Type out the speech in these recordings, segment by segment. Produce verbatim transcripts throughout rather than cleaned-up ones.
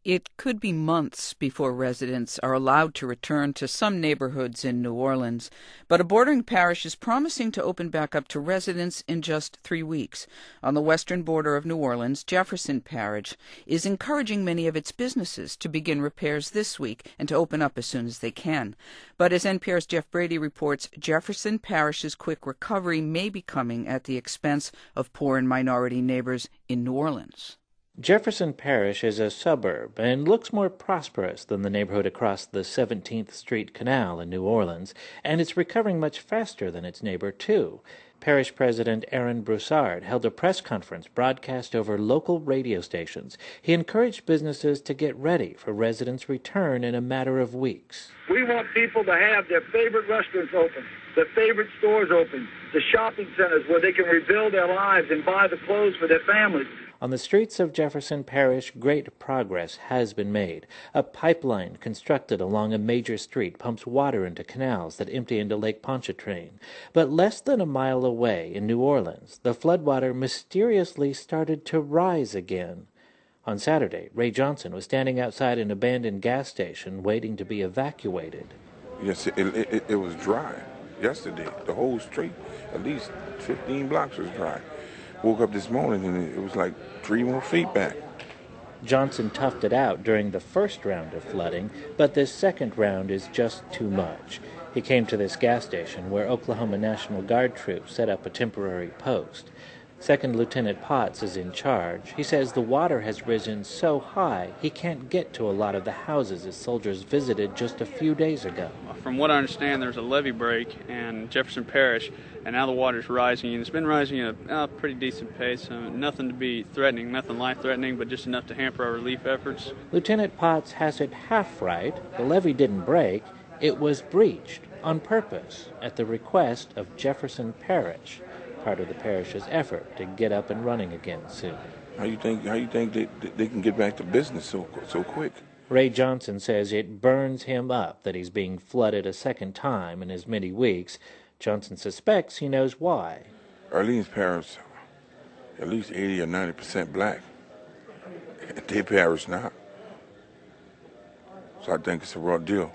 It could be months before residents are allowed to return to some neighborhoods in New Orleans, but a bordering parish is promising to open back up to residents in just three weeks. On the western border of New Orleans, Jefferson Parish is encouraging many of its businesses to begin repairs this week and to open up as soon as they can. But as N P R's Jeff Brady reports, Jefferson Parish's quick recovery may be coming at the expense of poor and minority neighbors in New Orleans. Jefferson Parish is a suburb and looks more prosperous than the neighborhood across the seventeenth Street Canal in New Orleans, and it's recovering much faster than its neighbor, too. Parish President Aaron Broussard held a press conference broadcast over local radio stations. He encouraged businesses to get ready for residents' return in a matter of weeks. We want people to have their favorite restaurants open, their favorite stores open, the shopping centers where they can rebuild their lives and buy the clothes for their families. On the streets of Jefferson Parish, great progress has been made. A pipeline constructed along a major street pumps water into canals that empty into Lake Pontchartrain. But less than a mile away in New Orleans, the floodwater mysteriously started to rise again. On Saturday, Ray Johnson was standing outside an abandoned gas station waiting to be evacuated. Yes, it, it, it was dry yesterday. The whole street, at least fifteen blocks was dry. Woke up this morning and it was like three more feet back. Johnson toughed it out during the first round of flooding, but this second round is just too much. He came to this gas station where Oklahoma National Guard troops set up a temporary post. Second Lieutenant Potts is in charge. He says the water has risen so high he can't get to a lot of the houses his soldiers visited just a few days ago. From what I understand, there's a levee break in Jefferson Parish, and now the water's rising, and it's been rising at a uh, pretty decent pace. Uh, nothing to be threatening, nothing life-threatening, but just enough to hamper our relief efforts. Lieutenant Potts has it half right. The levee didn't break. It was breached on purpose at the request of Jefferson Parish, part of the parish's effort to get up and running again soon. How you think? How you think they they can get back to business so so quick? Ray Johnson says it burns him up that he's being flooded a second time in as many weeks. Johnson suspects he knows why. Orleans Parish, at least eighty or ninety percent black. They parish not. So I think it's a raw deal.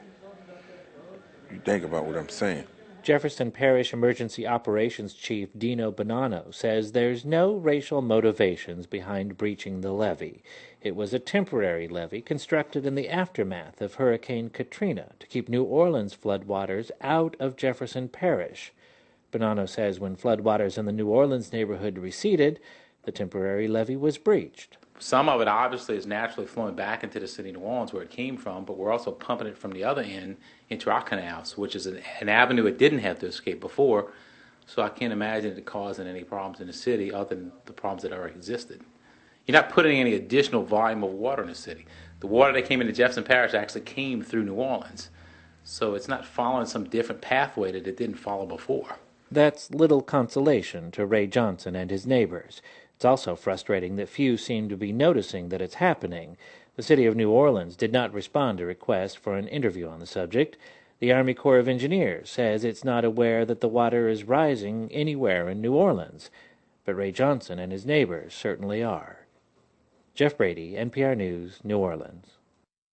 You think about what I'm saying. Jefferson Parish Emergency Operations Chief Dino Bonanno says there's no racial motivations behind breaching the levee. It was a temporary levee constructed in the aftermath of Hurricane Katrina to keep New Orleans floodwaters out of Jefferson Parish. Bonanno says when floodwaters in the New Orleans neighborhood receded, the temporary levee was breached. Some of it obviously is naturally flowing back into the city of New Orleans where it came from, but we're also pumping it from the other end into our canals, which is an, an avenue it didn't have to escape before. So I can't imagine it causing any problems in the city other than the problems that already existed. You're not putting any additional volume of water in the city. The water that came into Jefferson Parish actually came through New Orleans. So it's not following some different pathway that it didn't follow before. That's little consolation to Ray Johnson and his neighbors. It's also frustrating that few seem to be noticing that it's happening. The city of New Orleans did not respond to requests for an interview on the subject. The Army Corps of Engineers says it's not aware that the water is rising anywhere in New Orleans, but Ray Johnson and his neighbors certainly are. Jeff Brady, N P R News, New Orleans.